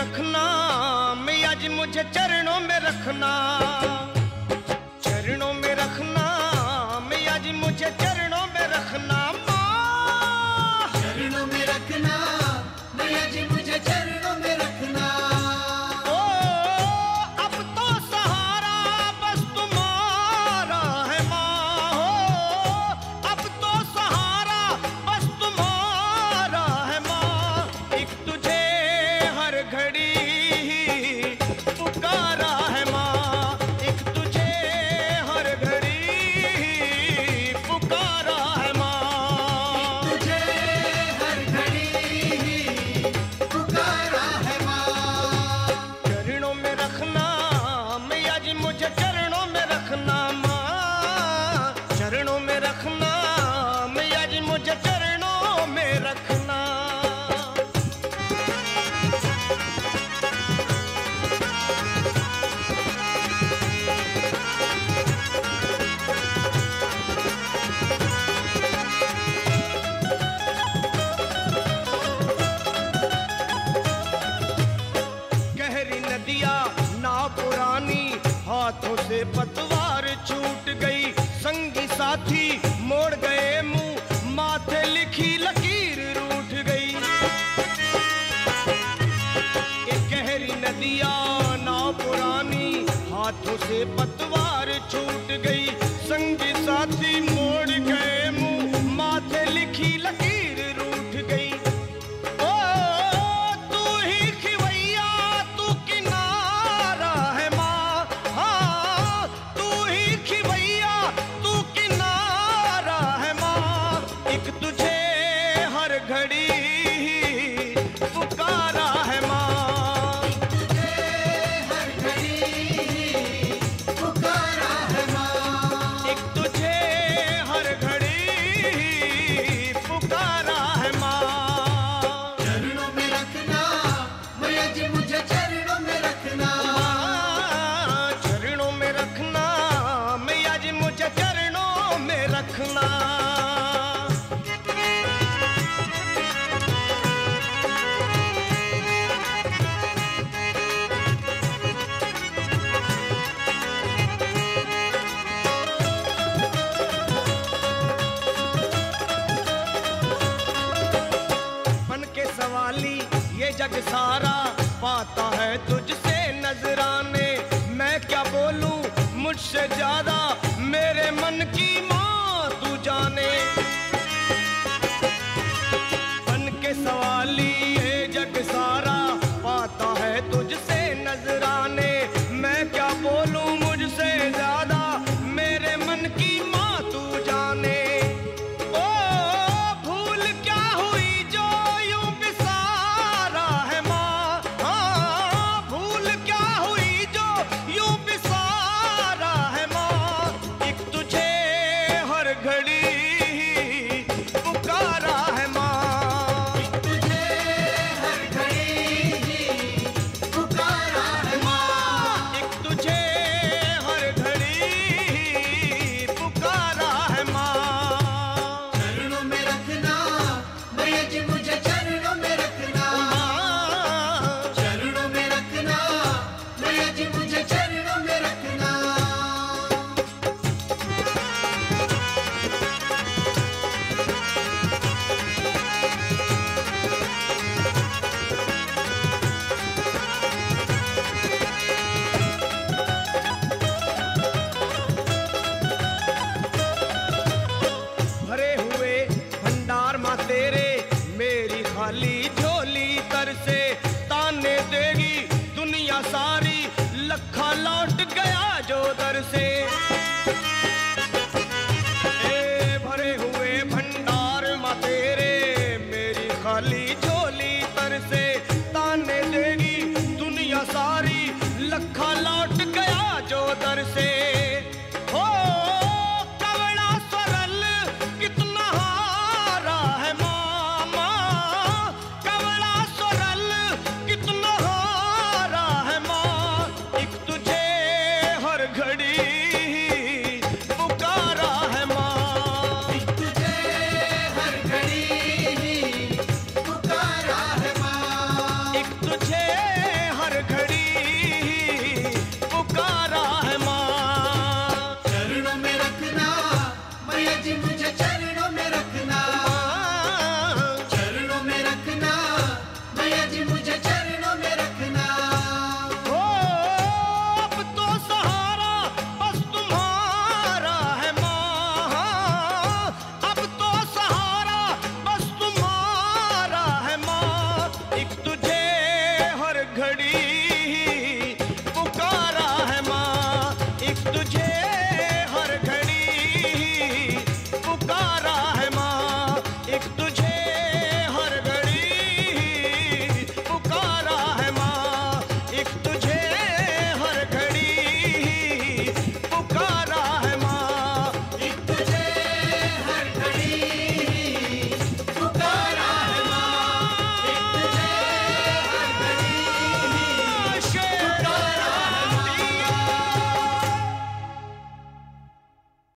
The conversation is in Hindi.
रखना, मैया जी मुझे चरणों में रखना, चरणों में रखना, मैया जी मुझे चरणों में रखना। माँ चरणों में रखना, मैया जी मुझे चरणों में रखना। ओ अब तो सहारा बस तुम्हारा है माँ, हो अब तो सहारा बस तुम्हारा है माँ। एक तुझे हर घड़ी पुकारा है माँ, एक तुझे हर घड़ी पुकारा है माँ, तुझे हर घड़ी पुकारा है माँ। चरणों में रखना, मैया जी मुझे चरणों में रखना। माँ चरणों में रखना, मैया जी मुझे चरणों में रखना। गहरी नदिया ना पुरानी, हाथों से पतवार छूट गई, संगी साथी मोड़ गए मुंह, माथे लिखी लकीर रूठ गई। एक गहरी नदिया ना पुरानी, हाथों से पतवार छूट गई, संगी साथी मोड़ गए मुंह, माथे लिखी लकीर रूठ गई। ओ तू ही खिवैया तू किनारा है माँ, हाँ तू ही खिवैया तू किनारा है माँ। एक तुझे हर घड़ी पुकारा है माँ, तुझे हर घड़ी पुकारा है माँ। एक तुझे हर घड़ी पुकारा है माँ। चरणों में रखना, मैया जी मुझे चरणों में रखना। माँ चरणों में रखना, मैया जी मुझे चरणों में रखना। बन के सवाली ये जग सारा, पाता है तुझसे नजराने। मैं क्या बोलूं मुझसे ज्यादा, मेरे मन की माँ तू जाने। बन के सवाली ये जग सारा, पाता है तुझसे नजराने। मैं क्या बोलूं मुझसे ज्यादा, मेरे मन की माँ तू जाने। ओ भूल क्या हुई जो यूं बिसारा है माँ, हाँ भूल क्या हुई जो यूं बिसारा है माँ। एक तुझे हर घड़ी पुकारा है माँ, तुझे हर घड़ी पुकारा है माँ। एक तुझे हर घड़ी पुकारा है माँ। चरणों में रखना, मैया जी मुझे चरणों में रखना। माँ चरणों में रखना, मैया जी मुझे चरणों में रखना। भरे हुए भंडार माँ तेरे, मेरी खाली झोली तर से। ताने देगी दुनिया सारी, लखा लौट गया जो दर से।